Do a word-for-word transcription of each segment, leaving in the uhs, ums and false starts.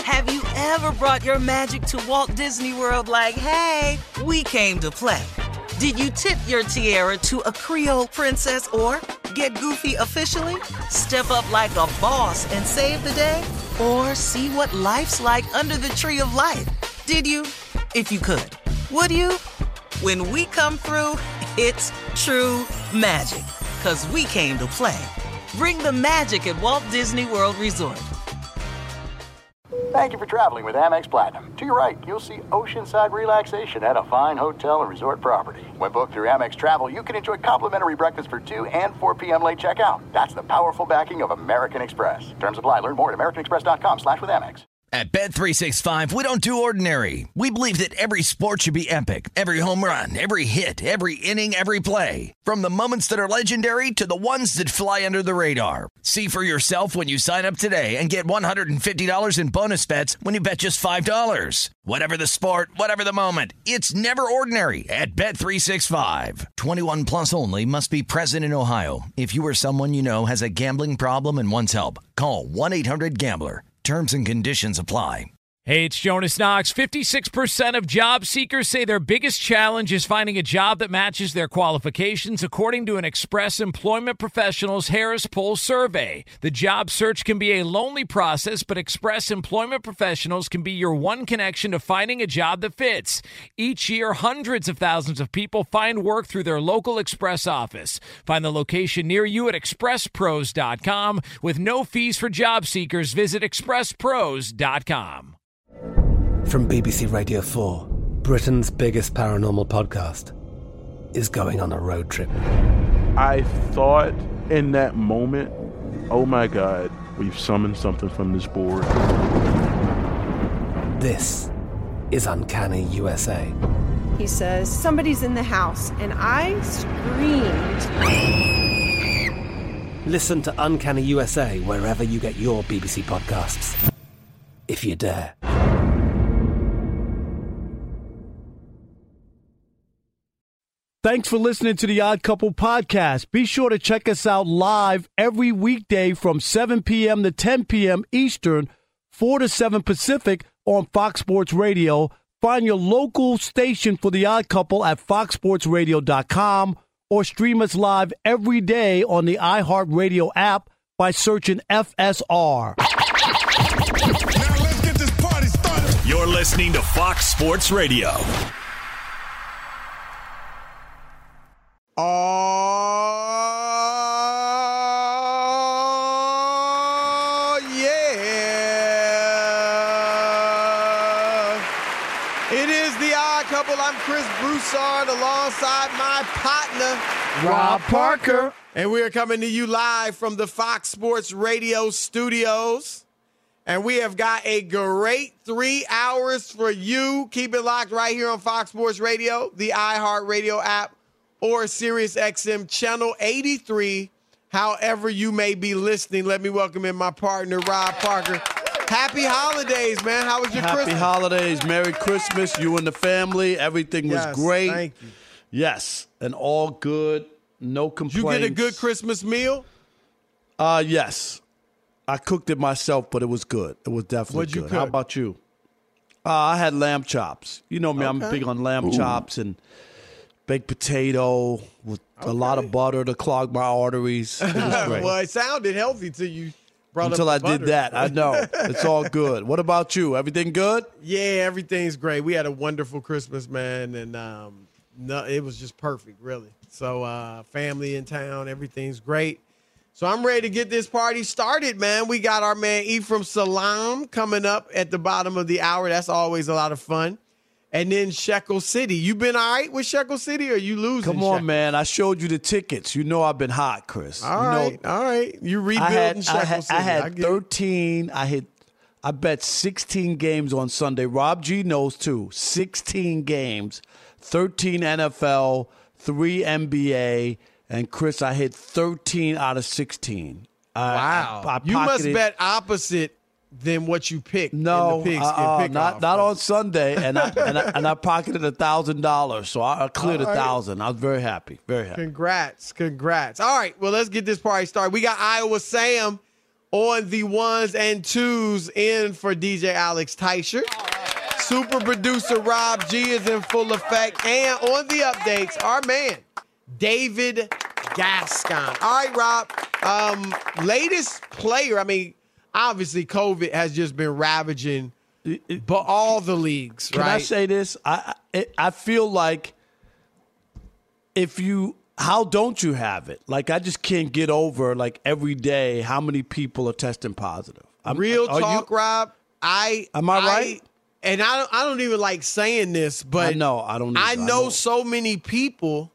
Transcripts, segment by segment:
Have you ever brought your magic to Walt Disney World like, hey, we came to play? Did you tip your tiara to a Creole princess or get goofy officially? Step up like a boss and save the day? Or see what life's like under the tree of life? Did you? If you could. Would you? When we come through, it's true magic. 'Cause we came to play. Bring the magic at Walt Disney World Resort. Thank you for traveling with Amex Platinum. To your right, you'll see oceanside relaxation at a fine hotel and resort property. When booked through Amex Travel, you can enjoy complimentary breakfast for two and four p.m. late checkout. That's the powerful backing of American Express. Terms apply. Learn more at americanexpress.com slash with Amex. At Bet three sixty-five, we don't do ordinary. We believe that every sport should be epic. Every home run, every hit, every inning, every play. From the moments that are legendary to the ones that fly under the radar. See for yourself when you sign up today and get one hundred fifty dollars in bonus bets when you bet just five dollars. Whatever the sport, whatever the moment, it's never ordinary at Bet three sixty-five. twenty-one plus only. Must be present in Ohio. If you or someone you know has a gambling problem and wants help, call one eight hundred gambler. Terms and conditions apply. Hey, it's Jonas Knox. fifty-six percent of job seekers say their biggest challenge is finding a job that matches their qualifications, according to an Express Employment Professionals Harris Poll survey. The job search can be a lonely process, but Express Employment Professionals can be your one connection to finding a job that fits. Each year, hundreds of thousands of people find work through their local Express office. Find the location near you at express pros dot com. With no fees for job seekers, visit express pros dot com. From B B C Radio four, Britain's biggest paranormal podcast is going on a road trip. I thought in that moment, oh my God, we've summoned something from this board. This is Uncanny U S A. He says, somebody's in the house, and I screamed. Listen to Uncanny U S A wherever you get your B B C podcasts, if you dare. Thanks for listening to the Odd Couple podcast. Be sure to check us out live every weekday from seven p.m. to ten p.m. Eastern, four to seven Pacific on Fox Sports Radio. Find your local station for the Odd Couple at fox sports radio dot com or stream us live every day on the iHeartRadio app by searching F S R. Now let's get this party started. You're listening to Fox Sports Radio. Oh, yeah. It is the Odd Couple. I'm Chris Broussard alongside my partner, Rob Parker. And we are coming to you live from the Fox Sports Radio studios. And we have got a great three hours for you. Keep it locked right here on Fox Sports Radio, the iHeartRadio app, or Sirius X M Channel eighty-three, however you may be listening. Let me welcome in my partner, Rob Parker. Happy holidays, man. How was your Happy Christmas? Happy holidays. Merry Christmas. You and the family. Everything was yes, great. Thank you. Yes, and all good. No complaints. Did you get a good Christmas meal? Uh, yes. I cooked it myself, but it was good. It was definitely What'd you good. cook? How about you? Uh, I had lamb chops. You know me, Okay. I'm big on lamb Ooh. chops and baked potato with okay. a lot of butter to clog my arteries. It was great. Well, it sounded healthy till you brought Until up the I butter. did that. I know. It's all good. What about you? Everything good? Yeah, everything's great. We had a wonderful Christmas, man, and um, no, it was just perfect, really. So uh, family in town, everything's great. So I'm ready to get this party started, man. We got our man Ephraim Salaam coming up at the bottom of the hour. That's always a lot of fun. And then Shekel City. You been all right with Shekel City, or are you losing? Come on, Shekel? man. I showed you the tickets. You know I've been hot, Chris. All you right, know, all right. You rebuilding I had, Shekel I had, City. I had I thirteen. I hit. I bet sixteen games on Sunday. Rob G knows too. sixteen games, thirteen N F L, three N B A, and Chris, I hit thirteen out of sixteen. Wow. I, I you must pocketed- bet opposite than what you picked. No, in the pigskin uh, uh, pick not off. not on Sunday, and I and I, and I pocketed a thousand dollars, so I, I cleared a All right. thousand. I was very happy, very happy. Congrats, congrats. All right, well, let's get this party started. We got Iowa Sam on the ones and twos in for D J Alex Teicher. Right. Super producer Rob G is in full effect. And on the updates, our man, David Gascon. All right, Rob. Um, latest player, I mean, obviously COVID has just been ravaging but all the leagues, Can right? I say this? I, I I feel like if you, how don't you have it? Like, I just can't get over, like, every day how many people are testing positive. I'm, Real talk, you, Rob. I Am I, I right? And I don't, I don't even like saying this, but I know, I don't I either. know, I know so many people.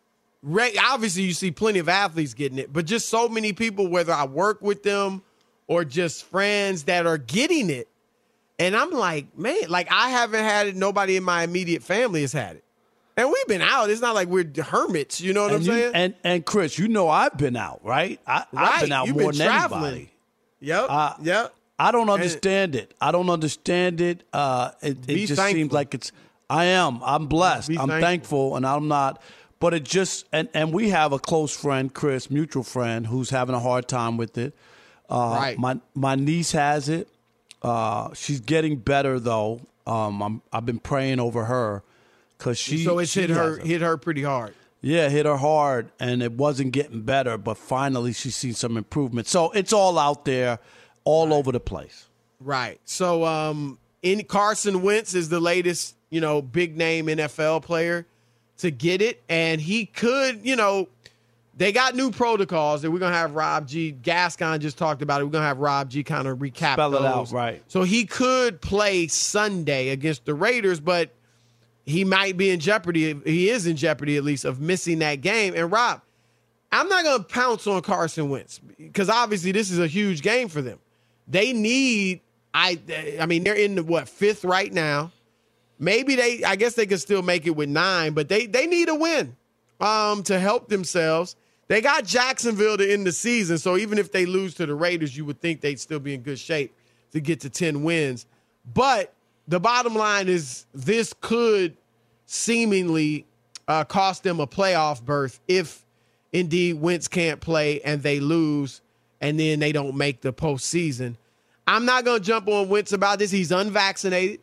Obviously, you see plenty of athletes getting it, but just so many people, whether I work with them or just friends that are getting it. And I'm like, man, like I haven't had it. Nobody in my immediate family has had it. And we've been out. It's not like we're hermits. You know what and I'm you, saying? And and Chris, you know I've been out, right? I, right. I've been out You've more been than traveling. anybody. Yep. Uh, yep. I don't understand and, it. I don't understand it. Uh, it it just thankful. seems like it's. I am. I'm blessed. Be I'm thankful. thankful, and I'm not. But it just and and we have a close friend, Chris, mutual friend, who's having a hard time with it. Uh, right. My my niece has it. Uh, she's getting better though. Um, I'm, I've been praying over her because she. So it's she hit her it. hit her pretty hard. Yeah, hit her hard, and it wasn't getting better. But finally, she's seen some improvement. So it's all out there, all right. over the place. Right. So, um, in Carson Wentz is the latest, you know, big name N F L player to get it, and he could, you know. They got new protocols that we're going to have Rob G. Gascon just talked about it. We're going to have Rob G kind of recap Spell those. it out, right. So he could play Sunday against the Raiders, but he might be in jeopardy. He is in jeopardy, at least, of missing that game. And, Rob, I'm not going to pounce on Carson Wentz because, obviously, this is a huge game for them. They need I, – I mean, they're in the, what, fifth right now. Maybe they – I guess they could still make it with nine, but they, they need a win um, to help themselves. They got Jacksonville to end the season, so even if they lose to the Raiders, you would think they'd still be in good shape to get to ten wins. But the bottom line is this could seemingly uh, cost them a playoff berth if indeed Wentz can't play and they lose and then they don't make the postseason. I'm not going to jump on Wentz about this. He's unvaccinated,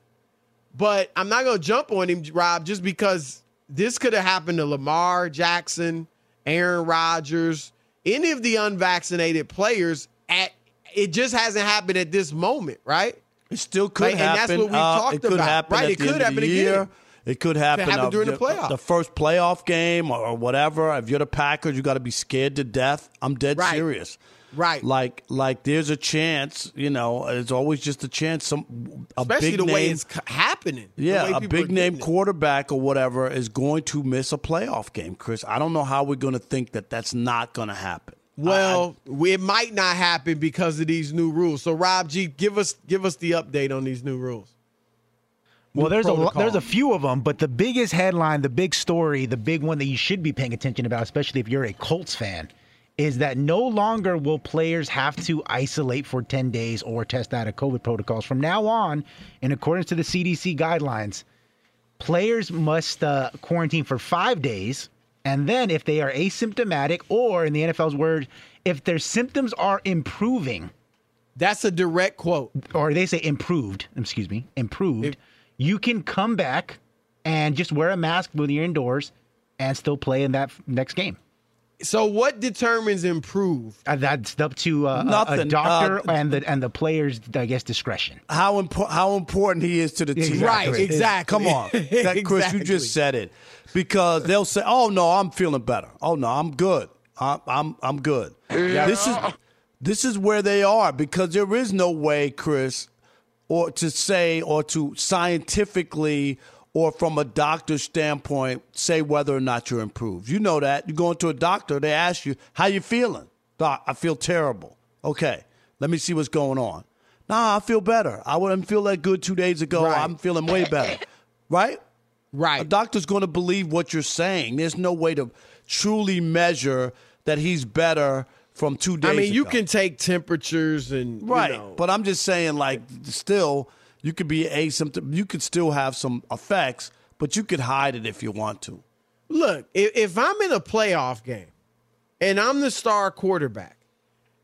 but I'm not going to jump on him, Rob, just because this could have happened to Lamar Jackson, Aaron Rodgers, any of the unvaccinated players. At it just hasn't happened at this moment, right? It still could like, happen. And that's what we uh, talked it could about, happen right? at It the could end happen of the again. year. It could happen, happen uh, during the the, playoffs. the first playoff game or, or whatever. If you're the Packers, you got to be scared to death. I'm dead right. serious. Right. Like, like there's a chance, you know, there's always just a chance. Some a Especially big the name, way it's happening. Yeah, a big name quarterback or whatever is going to miss a playoff game, Chris. I don't know how we're going to think that that's not going to happen. Well, I, it might not happen because of these new rules. So, Rob G, give us give us the update on these new rules. Well, there's a there's a few of them, but the biggest headline, the big story, the big one that you should be paying attention about, especially if you're a Colts fan, is that no longer will players have to isolate for ten days or test out of COVID protocols. From now on, in accordance to the C D C guidelines, players must uh, quarantine for five days, and then if they are asymptomatic, or in the N F L's word, if their symptoms are improving. That's a direct quote. Or they say improved, excuse me, improved. It, you can come back and just wear a mask when you're indoors and still play in that next game. So what determines improved? Uh, that's up to uh, Nothing. a doctor uh, and the and the player's, I guess, discretion. How impo- how important he is to the team. Right, exactly. Come on. That, exactly. Chris, you just said it. Because they'll say, oh, no, I'm feeling better. Oh, no, I'm good. I'm I'm, I'm good. Yeah. This is this is where they are because there is no way, Chris, or to say or to scientifically or from a doctor's standpoint, say whether or not you're improved. You know that. You go into a doctor, they ask you, how you feeling? Doc, I feel terrible. Okay, let me see what's going on. Nah, I feel better. I wouldn't feel that good two days ago. Right. I'm feeling way better. Right? Right. A doctor's going to believe what you're saying. There's no way to truly measure that he's better from two days ago. I mean, ago. you can take temperatures and, right. you know. But I'm just saying, like, still – you could be asymptomatic. You could still have some effects, but you could hide it if you want to. Look, if, if I'm in a playoff game and I'm the star quarterback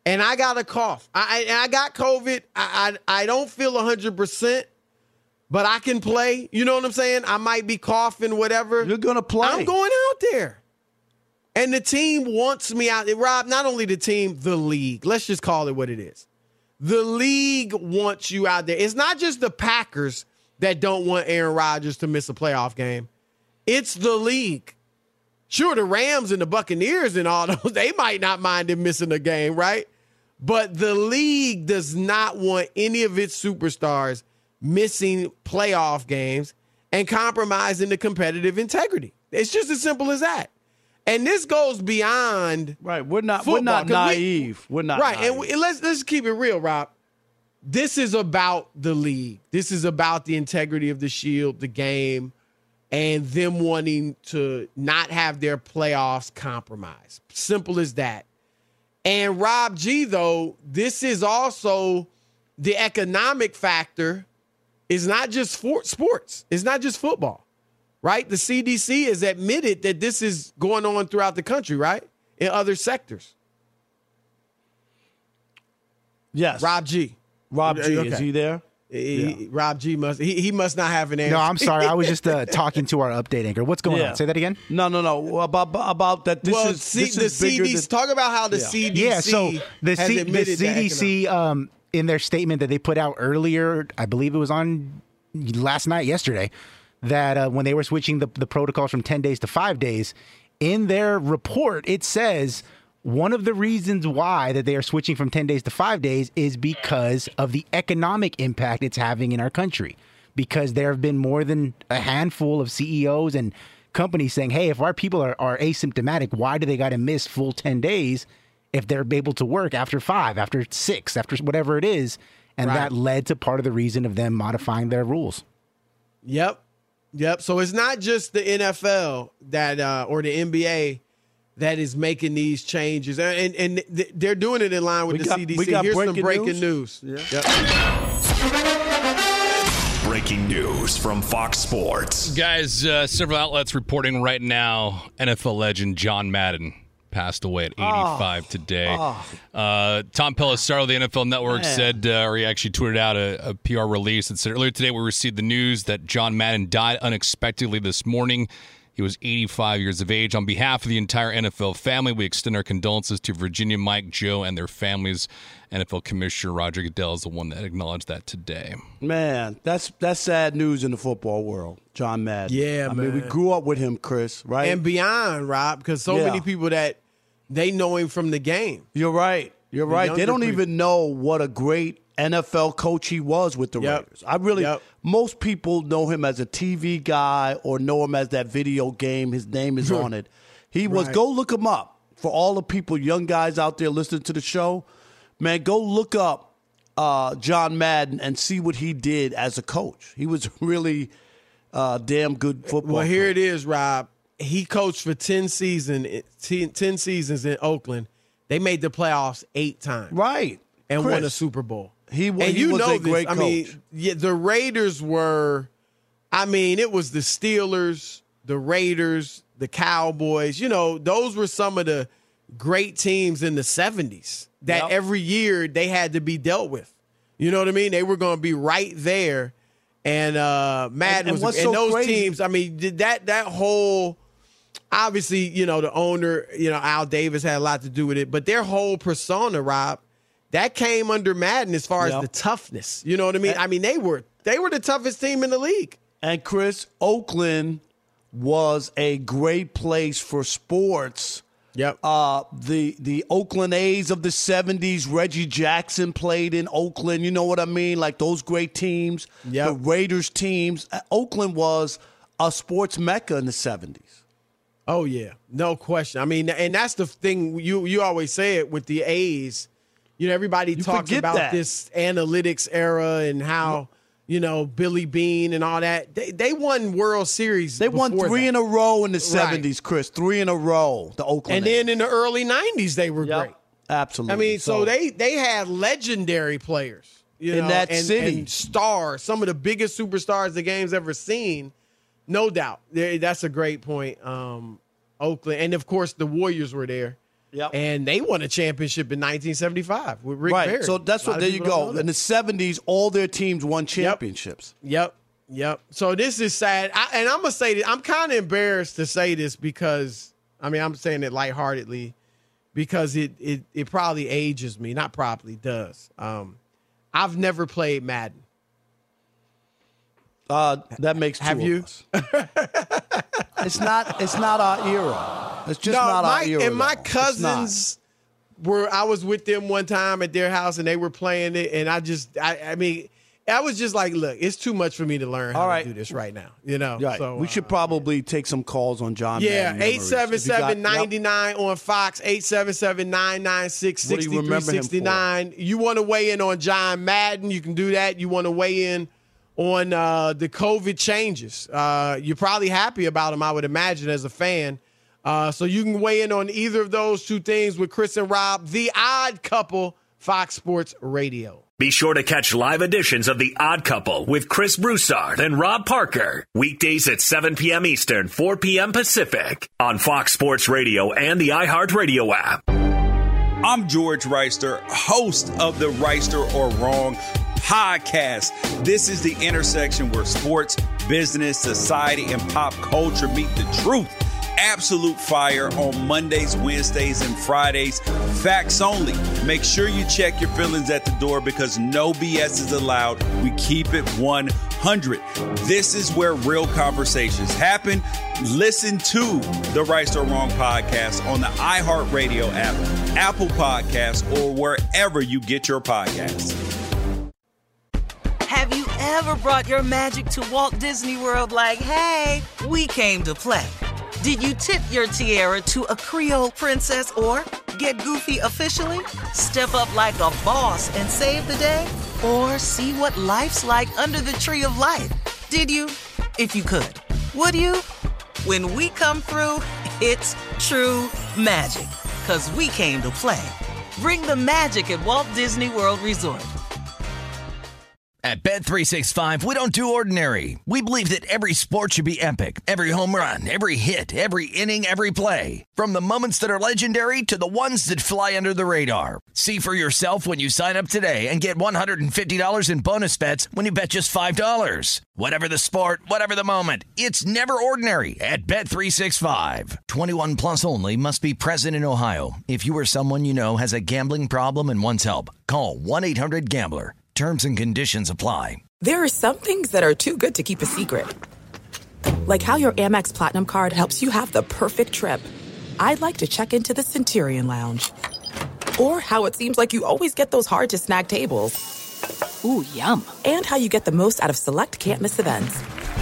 and I got a cough. I, I, I got COVID. I, I, I don't feel one hundred percent, but I can play. You know what I'm saying? I might be coughing, whatever. You're going to play. I'm going out there. And the team wants me out. Rob, not only the team, the league. Let's just call it what it is. The league wants you out there. It's not just the Packers that don't want Aaron Rodgers to miss a playoff game. It's the league. Sure, the Rams and the Buccaneers and all those, they might not mind him missing a game, right? But the league does not want any of its superstars missing playoff games and compromising the competitive integrity. It's just as simple as that. And this goes beyond right. We're not football, we're not naive. We, we're not right. naive. And, we, and let's let's keep it real, Rob. This is about the league. This is about the integrity of the Shield, the game, and them wanting to not have their playoffs compromised. Simple as that. And Rob G, though, this is also the economic factor. Is not just for sports. It's not just football. Right? The C D C has admitted that this is going on throughout the country, right? In other sectors. Yes. Rob G. Rob G. Okay. Is he there? He, yeah. Rob G. must he, he must not have an answer. No, I'm sorry. I was just uh, talking to our update anchor. What's going yeah. on? Say that again. No, no, no. About about that. This well, is C, this the is bigger C D C. than, Talk about how the yeah. C D C. Yeah. So the, has C, admitted the C D C um, in their statement that they put out earlier, I believe it was on last night, yesterday, that uh, when they were switching the, the protocols from ten days to five days, in their report, it says one of the reasons why that they are switching from ten days to five days is because of the economic impact it's having in our country. Because there have been more than a handful of C E Os and companies saying, hey, if our people are, are asymptomatic, why do they got to miss full ten days if they're able to work after five, after six, after whatever it is? And right. that led to part of the reason of them modifying their rules. Yep. Yep. So it's not just the N F L that uh, or the N B A that is making these changes. And and they're doing it in line with we the got, C D C. We got Here's breaking some breaking news. news. Yeah. Yep. Breaking news from Fox Sports. Guys, uh, several outlets reporting right now N F L legend John Madden passed away at eighty-five oh, today. Oh. Uh, Tom Pelissero of the N F L Network Man. said, uh, or he actually tweeted out a, a P R release that said, earlier today we received the news that John Madden died unexpectedly this morning. He was eighty-five years of age. On behalf of the entire N F L family, we extend our condolences to Virginia, Mike, Joe, and their families. N F L Commissioner Roger Goodell is the one that acknowledged that today. Man, that's that's sad news in the football world. John Madden. Yeah, I man. mean, we grew up with him, Chris, right? And beyond, Rob, because so yeah. many people that they know him from the game. You're right. You're the right. They don't people. even know what a great N F L coach he was with the yep. Raiders. I really, yep. most people know him as a T V guy or know him as that video game. His name is on it. He was, right. go look him up. For all the people, young guys out there listening to the show, man, go look up uh, John Madden and see what he did as a coach. He was really uh, damn good football Well, here coach. it is, Rob. He coached for ten season, ten seasons in Oakland. They made the playoffs eight times. Right. And Chris, won a Super Bowl. He, and he you was know a great this. coach. I mean, yeah, the Raiders were, I mean, it was the Steelers, the Raiders, the Cowboys. You know, those were some of the great teams in the seventies that yep. every year they had to be dealt with. You know what I mean? They were going to be right there. And uh, Madden and, and was, so and those crazy. teams, I mean, did that that whole, obviously, you know, the owner, you know, Al Davis had a lot to do with it, but their whole persona, Rob, that came under Madden as far yep. as the toughness. You know what I mean? And, I mean, they were they were the toughest team in the league. And Chris, Oakland was a great place for sports. Yep. Uh, the the Oakland A's of the seventies, Reggie Jackson played in Oakland. You know what I mean? Like those great teams. Yep. The Raiders teams. Oakland was a sports mecca in the seventies. Oh, yeah. No question. I mean, and that's the thing. You, you always say it with the A's. You know, everybody you talks about that. this analytics era and how, you know, Billy Bean and all that. They, they won World Series. They won three that. in a row in the seventies, right. Chris. Three in a row, the Oakland And A's. then in the early nineties, they were yep. great. Absolutely. I mean, so, so they, they had legendary players. You in know, that and, city. And stars, some of the biggest superstars the game's ever seen. No doubt. That's a great point. Um, Oakland. And, of course, the Warriors were there. Yep. And they won a championship in nineteen seventy-five with Rick right. Barry. So that's what, there you go. In the seventies, all their teams won championships. Yep. Yep. Yep. So this is sad. I, and I'm going to say this. I'm kind of embarrassed to say this because, I mean, I'm saying it lightheartedly because it, it, it probably ages me. Not probably, does. Um, I've never played Madden. Uh, that makes two Have of you? us. It's not. It's not our era. It's just no, not my, our era. And my though. cousins were. I was with them one time at their house, and they were playing it, and I just. I, I mean, I was just like, look, it's too much for me to learn how All right. to do this right now. You know. Right. So we uh, should probably take some calls on John. Yeah, Madden eight seven seven ninety nine on Fox, eight seven seven nine nine six six three six nine. You want to weigh in on John Madden? You can do that. You want to weigh in on uh, the COVID changes. Uh, you're probably happy about them, I would imagine, as a fan. Uh, so you can weigh in on either of those two things with Chris and Rob, The Odd Couple, Fox Sports Radio. Be sure to catch live editions of The Odd Couple with Chris Broussard and Rob Parker. Weekdays at seven p.m. Eastern, four p.m. Pacific on Fox Sports Radio and the iHeartRadio app. I'm George Reister, host of the Reister or Wrong podcast. This is the intersection where sports, business, society, and pop culture meet the truth. Absolute fire on Mondays, Wednesdays, and Fridays. Facts only. Make sure you check your feelings at the door because no B S is allowed. We keep it one hundred. This is where real conversations happen. Listen to the Right or Wrong podcast on the iHeartRadio app, Apple Podcasts, or wherever you get your podcasts. Have you ever brought your magic to Walt Disney World like, hey, we came to play? Did you tip your tiara to a Creole princess or get goofy officially? Step up like a boss and save the day? Or see what life's like under the tree of life? Did you? If you could. Would you? When we come through, it's true magic. 'Cause we came to play. Bring the magic at Walt Disney World Resort. At Bet three sixty-five, we don't do ordinary. We believe that every sport should be epic. Every home run, every hit, every inning, every play. From the moments that are legendary to the ones that fly under the radar. See for yourself when you sign up today and get one hundred fifty dollars in bonus bets when you bet just five dollars. Whatever the sport, whatever the moment, it's never ordinary at Bet three sixty-five. twenty-one plus only. Must be present in Ohio. If you or someone you know has a gambling problem and wants help, call one eight hundred gambler. Terms and conditions apply. There are some things that are too good to keep a secret. Like how your Amex Platinum card helps you have the perfect trip. I'd like to check into the Centurion Lounge. Or how it seems like you always get those hard-to-snag tables. Ooh, yum. And how you get the most out of select can't-miss events.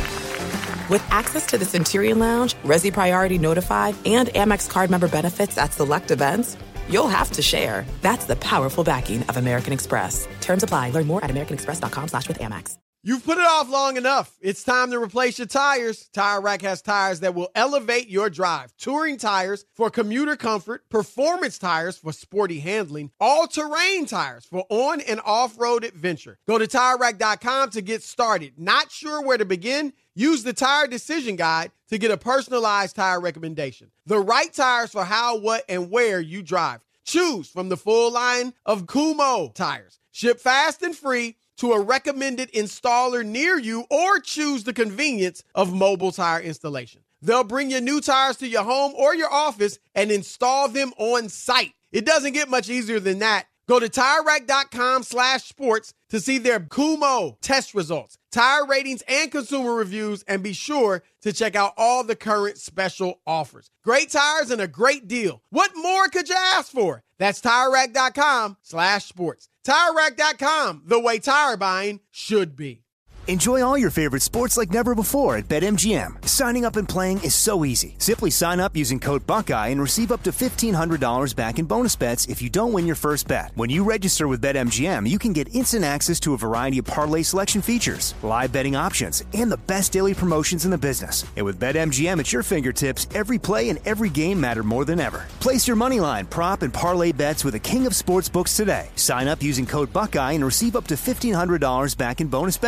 With access to the Centurion Lounge, Resi Priority Notified, and Amex card member benefits at select events, you'll have to share. That's the powerful backing of American Express. Terms apply. Learn more at americanexpress.com slash with Amex. You've put it off long enough. It's time to replace your tires. Tire Rack has tires that will elevate your drive. Touring tires for commuter comfort, performance tires for sporty handling, all-terrain tires for on- and off-road adventure. Go to tire rack dot com to get started. Not sure where to begin? Use the Tire Decision Guide to get a personalized tire recommendation. The right tires for how, what, and where you drive. Choose from the full line of Kumho tires. Ship fast and free to a recommended installer near you, or choose the convenience of mobile tire installation. They'll bring your new tires to your home or your office and install them on site. It doesn't get much easier than that. Go to tire rack dot com slash sports to see their Kumho test results, tire ratings, and consumer reviews, and be sure to check out all the current special offers. Great tires and a great deal. What more could you ask for? That's tire rack dot com slash sports. tire rack dot com, the way tire buying should be. Enjoy all your favorite sports like never before at BetMGM. Signing up and playing is so easy. Simply sign up using code Buckeye and receive up to fifteen hundred dollars back in bonus bets if you don't win your first bet. When you register with BetMGM, you can get instant access to a variety of parlay selection features, live betting options, and the best daily promotions in the business. And with BetMGM at your fingertips, every play and every game matter more than ever. Place your moneyline, prop, and parlay bets with the king of sportsbooks today. Sign up using code Buckeye and receive up to fifteen hundred dollars back in bonus bets.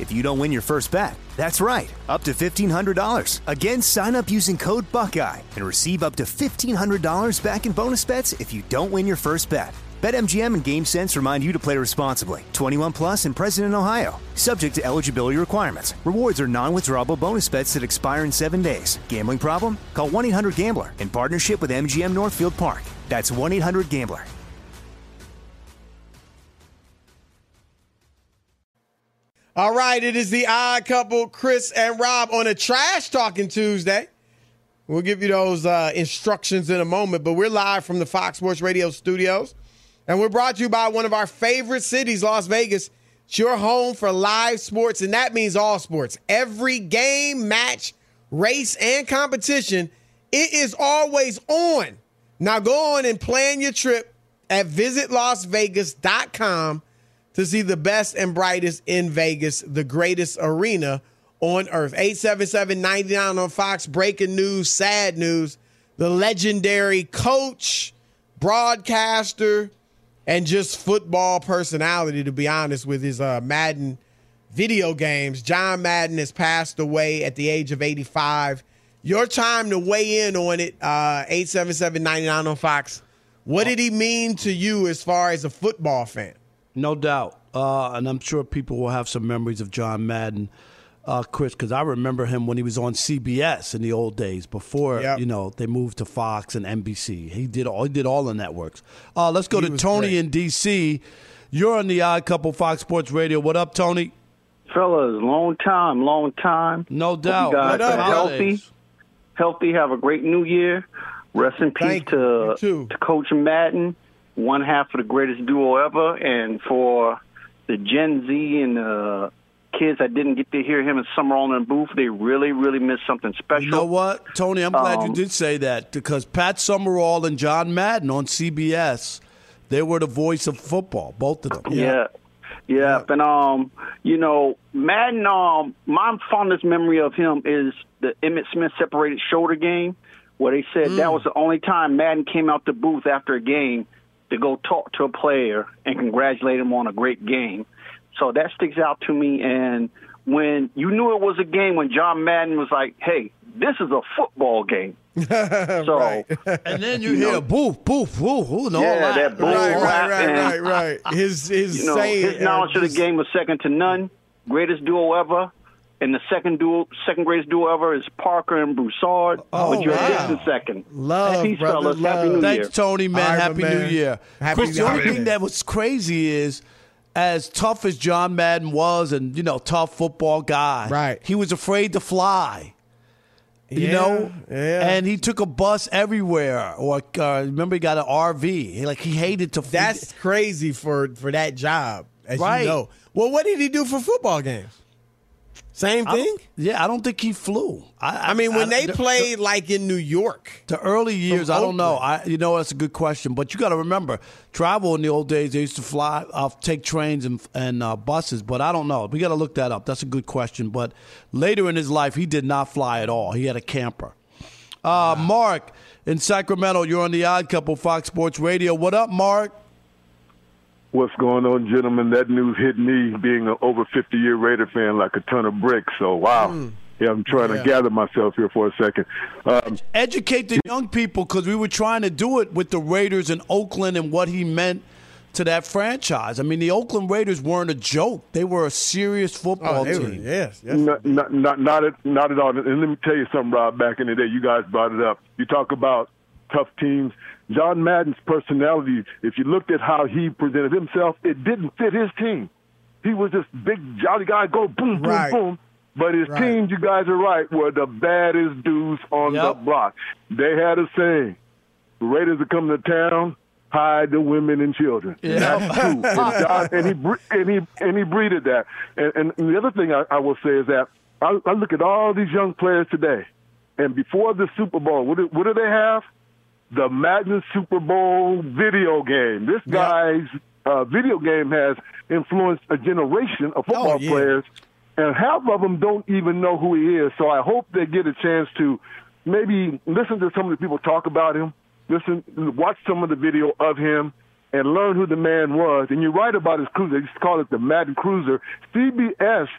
if you don't win your first bet. That's right, up to fifteen hundred dollars. Again, sign up using code Buckeye and receive up to fifteen hundred dollars back in bonus bets if you don't win your first bet. BetMGM and GameSense remind you to play responsibly. twenty-one plus and present in Ohio. Subject to eligibility requirements. Rewards are non-withdrawable bonus bets that expire in seven days. Gambling problem? Call one eight hundred gambler in partnership with M G M Northfield Park. That's one eight hundred gambler. All right, it is the Odd Couple, Chris and Rob, on a Trash Talking Tuesday. We'll give you those uh, instructions in a moment, but we're live from the Fox Sports Radio studios, and we're brought to you by one of our favorite cities, Las Vegas. It's your home for live sports, and that means all sports. Every game, match, race, and competition, it is always on. Now go on and plan your trip at visit las vegas dot com to see the best and brightest in Vegas, the greatest arena on earth. eight seven seven, nine nine on Fox. Breaking news, sad news. The legendary coach, broadcaster, and just football personality, to be honest, with his uh, Madden video games. John Madden has passed away at the age of eighty-five. Your time to weigh in on it, uh, eight seven seven, nine nine on Fox. What did he mean to you as far as a football fan? No doubt. Uh, and I'm sure people will have some memories of John Madden, uh, Chris, because I remember him when he was on C B S in the old days before, yep. you know, they moved to Fox and N B C. He did all, he did all the networks. Uh, let's go he to Tony great. in D C. You're on the Odd Couple, Fox Sports Radio. What up, Tony? Fellas, long time, long time. No doubt. Hope you guys what are up, healthy, healthy. Have a great new year. Rest in peace to, to Coach Madden, one half of the greatest duo ever, and for the Gen Z and the kids that didn't get to hear him in Summerall in the booth, they really, really missed something special. You know what, Tony? I'm glad um, you did say that, because Pat Summerall and John Madden on C B S, they were the voice of football, both of them. Yeah, yeah. yeah. And, um, you know, Madden, um, my fondest memory of him is the Emmitt Smith separated shoulder game, where they said mm. that was the only time Madden came out the booth after a game to go talk to a player and congratulate him on a great game. So that sticks out to me. And when you knew it was a game, when John Madden was like, hey, this is a football game. So, right. And then you, you hear know, boof, boof, woof, woof, and all yeah, that. that boof, right, right, right, and, right, right. His, his, you know, saying, his knowledge uh, of the game was second to none. Greatest duo ever. And the second duo, second greatest duo ever is Parker and Broussard. Oh, but you're wow. a distant second. Love, Peace, brother, fellas. love. Happy New Thanks, Year. Tony, man. Right, Happy man. New Year. Happy Chris, the only New thing Year. that was crazy is, as tough as John Madden was, and, you know, tough football guy, right? He was afraid to fly. You yeah, know, yeah. And he took a bus everywhere. Or uh, remember, he got an R V. He, like he hated to. That's crazy for for that job, as right. you know. Well, what did he do for football games? Same thing? I yeah, I don't think he flew. I, I mean, when I, they the, played like in New York. The early years, I don't know. I, you know, that's a good question. But you got to remember, travel in the old days, they used to fly, uh, take trains and, and uh, buses. But I don't know. We got to look that up. That's a good question. But later in his life, he did not fly at all. He had a camper. Uh, wow. Mark in Sacramento, you're on the Odd Couple, Fox Sports Radio. What up, Mark? What's going on, gentlemen? That news hit me, being an over fifty-year Raider fan, like a ton of bricks. So, wow. Mm. Yeah, I'm trying yeah. to gather myself here for a second. Um, Educate the young people, because we were trying to do it with the Raiders in Oakland and what he meant to that franchise. I mean, the Oakland Raiders weren't a joke. They were a serious football oh, they team. Were, yes, yes. Not, not, not, not, at, not at all. And let me tell you something, Rob, back in the day, you guys brought it up. You talk about tough teams. John Madden's personality, if you looked at how he presented himself, it didn't fit his team. He was this big, jolly guy, go boom, boom, right. boom. But his right. teams, you guys are right, were the baddest dudes on yep. the block. They had a saying, the Raiders are coming to town, hide the women and children. Yeah. And that's true. and, John, and, he, and, he, and he breeded that. And, and the other thing I, I will say is that I, I look at all these young players today, and before the Super Bowl, what do, what do they have? The Madden Super Bowl video game. This guy's uh, video game has influenced a generation of football oh, yeah. players, and half of them don't even know who he is. So I hope they get a chance to maybe listen to some of the people talk about him, listen, watch some of the video of him, and learn who the man was. And you're right about his cruiser. They used to call it the Madden Cruiser. C B S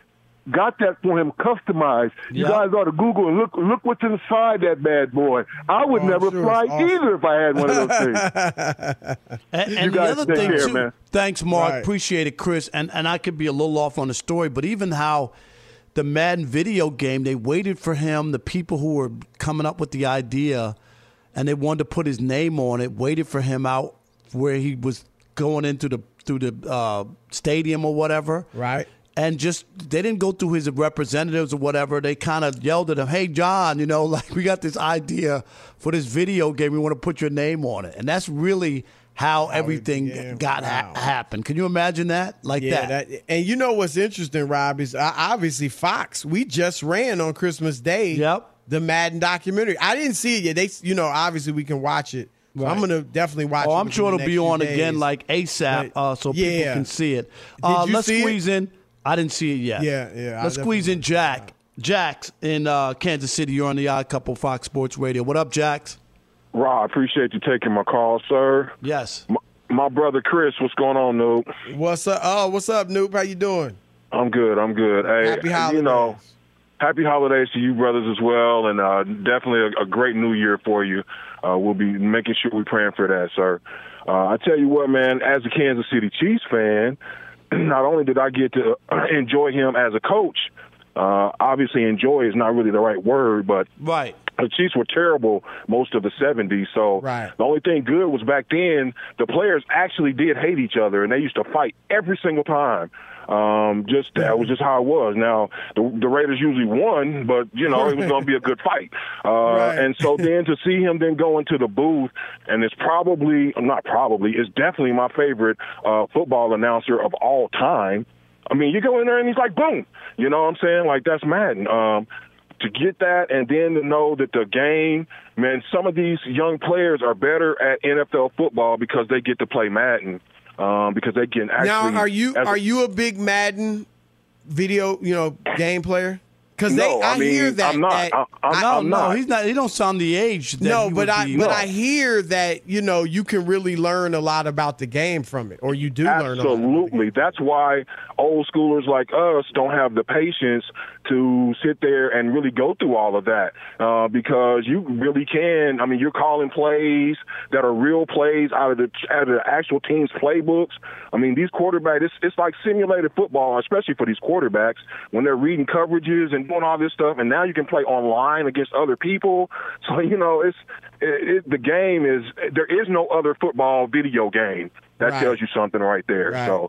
got that for him customized. You Yep. guys ought to Google and look look what's inside that bad boy. I would Oh, never sure, fly it's awesome. either if I had one of those things. And, You and the guys other take thing care, too, man. thanks, Mark. Right. Appreciate it, Chris. And and I could be a little off on the story, but even how the Madden video game, they waited for him, the people who were coming up with the idea, and they wanted to put his name on it, waited for him out where he was going into the through the uh, stadium or whatever. Right. And just, they didn't go through his representatives or whatever. They kind of yelled at him, hey, John, you know, like, we got this idea for this video game. We want to put your name on it. And that's really how, how everything began. got wow. ha- happened. Can you imagine that? Like yeah, that? that. And you know what's interesting, Rob, is uh, obviously Fox, we just ran on Christmas Day yep. the Madden documentary. I didn't see it yet. They, you know, obviously we can watch it. So right. I'm going to definitely watch oh, it. I'm sure it'll be on days. again like ASAP but, uh, so yeah. people can see it. Did Uh, you let's see squeeze it? in. I didn't see it yet. Yeah, yeah. Let's squeeze in Jack. Jax in uh, Kansas City. You're on the Odd Couple Fox Sports Radio. What up, Jax? Rob, appreciate you taking my call, sir. Yes. My, my brother Chris, what's going on, Noob? What's up? Oh, what's up, Noob? How you doing? I'm good. I'm good. Hey, happy holidays. You know, happy holidays to you brothers as well, and uh, definitely a, a great new year for you. Uh, we'll be making sure we're praying for that, sir. Uh, I tell you what, man, as a Kansas City Chiefs fan, not only did I get to enjoy him as a coach, uh, obviously enjoy is not really the right word, but right. the Chiefs were terrible most of the seventies. So right. the only thing good was back then the players actually did hate each other, and they used to fight every single time. Um, just that was just how it was. Now the, the Raiders usually won, but you know it was going to be a good fight. Uh, right. And so then to see him then go into the booth, and it's probably not probably, it's definitely my favorite uh, football announcer of all time. I mean, you go in there and he's like, boom, you know what I'm saying? Like that's Madden. Um, to get that and then to know that the game, man, some of these young players are better at N F L football because they get to play Madden. Um, because they can actually. Now, are you a, are you a big Madden video, you know, game player? Because no, they, I, I mean, hear that. I'm not. that I, I'm, no, I'm no, not. he's not. He don't sound the age. That no, he but would I be. but No. I hear that you know you can really learn a lot about the game from it, or you do learn. A lot Absolutely. That's why old schoolers like us don't have the patience to sit there and really go through all of that uh, because you really can. I mean, you're calling plays that are real plays out of the out of the actual team's playbooks. I mean, these quarterbacks, it's, it's like simulated football, especially for these quarterbacks when they're reading coverages and doing all this stuff. And now you can play online against other people. So, you know, it's it, it, the game is there is no other football video game. That Right. tells you something right there. Right. So.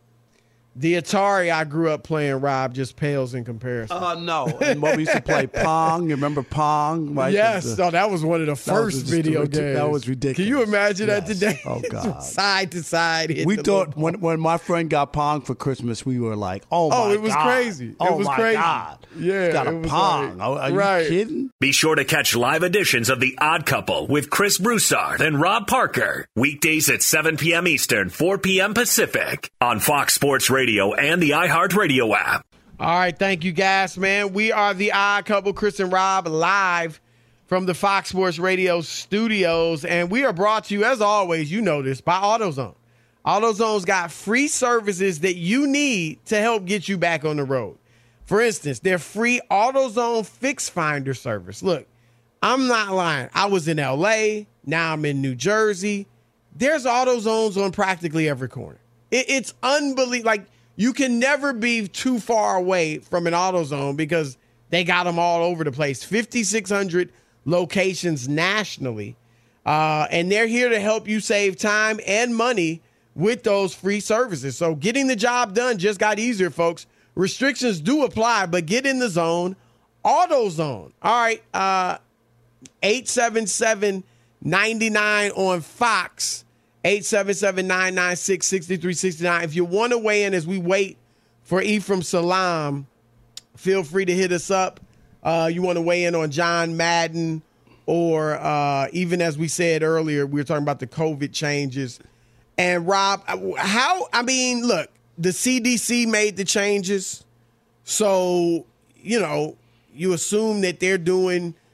The Atari I grew up playing, Rob, just pales in comparison. Uh, no. And what we used to play Pong. You remember Pong? Right? Yes. The- Oh, that was one of the was first just video ridic- games. that was ridiculous. Can you imagine that Yes. today? Oh, God. Side to side. hit We the thought little- when when my friend got Pong for Christmas, we were like, "Oh my Oh, it was God. crazy. It Oh was my crazy. God! Yeah, He's got a it was Pong. like- are are right. you kidding?" Be sure to catch live editions of The Odd Couple with Chris Broussard and Rob Parker. Weekdays at seven p.m. Eastern, four p.m. Pacific on Fox Sports Radio and the iHeartRadio app. All right, thank you guys, man. We are the Odd Couple, Chris and Rob, live from the Fox Sports Radio studios, and we are brought to you, as always, you know this, by AutoZone. AutoZone's got free services that you need to help get you back on the road. For instance, their free AutoZone Fix Finder service. Look, I'm not lying. I was in L A, now I'm in New Jersey. There's AutoZones on practically every corner. It, it's unbelievable. Like, you can never be too far away from an AutoZone because they got them all over the place. fifty-six hundred locations nationally. Uh, and they're here to help you save time and money with those free services. So getting the job done just got easier, folks. Restrictions do apply, but get in the zone. AutoZone. All right. Uh, eight seven seven, nine nine on Fox. eight seven seven, nine nine six, six three six nine. If you want to weigh in as we wait for Ephraim Salam, feel free to hit us up. Uh, you want to weigh in on John Madden, or uh, even as we said earlier, we were talking about the COVID changes. And Rob, how, I mean, look, the C D C made the changes. So, you know, you assume that they're doing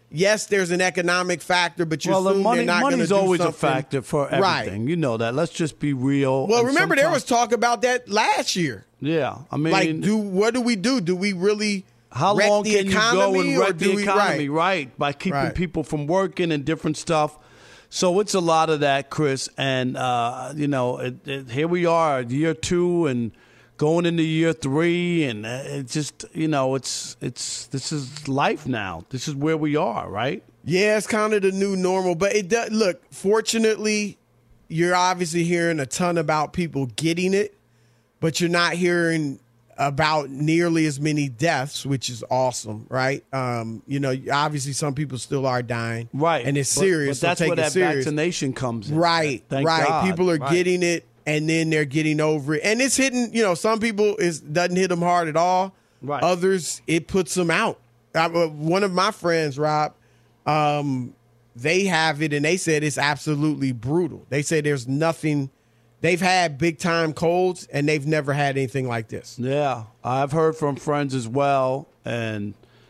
yes, there's an economic factor, but you well, assume the money, they're not going to money's do always something. a factor for everything. Right. You know that. Let's just be real. Well, And remember there was sometimes- talk about that last year. Yeah, I mean, like, do what do we do? Do we really how wreck long the can you economy, go and or wreck do the we- economy? right. Right, by keeping Right. people from working and different stuff. So it's a lot of that, Chris. And uh, you know, it, it, here we are, year two, and going into year three, and uh, it just, you know, it's it's this is life now. This is where we are, right? Yeah, it's kind of the new normal. But it does look. Fortunately, you're obviously hearing a ton about people getting it, but you're not hearing about nearly as many deaths, which is awesome, right? Um, you know, obviously some people still are dying, right? And it's But- serious. But, that's so take where it that serious. vaccination comes in, Right, Thank right. God. People are Right. getting it, and then they're getting over it, and it's hitting. You know, some people it doesn't hit them hard at all. Right. Others, it puts them out. I, uh, one of my friends, Rob, um, they have it, and they said it's absolutely brutal. They say there's nothing. They've had big time colds, and they've never had anything like this. Yeah, I've heard from friends as well, and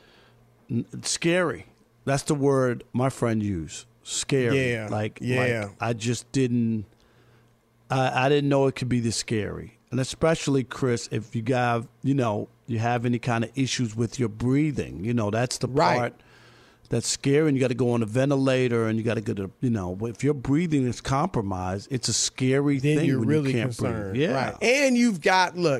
it's scary. That's the word my friend used. Scary. Yeah, Like, yeah. like I just didn't. I, I didn't know it could be this scary, and especially Chris, if you have, you know, you have any kind of issues with your breathing. You know, that's the Right. part that's scary, and you got to go on a ventilator, and you got to get a, you know, if your breathing is compromised, it's a scary Then thing you're when really you can't concerned. breathe. Yeah. Right. And you've got, look,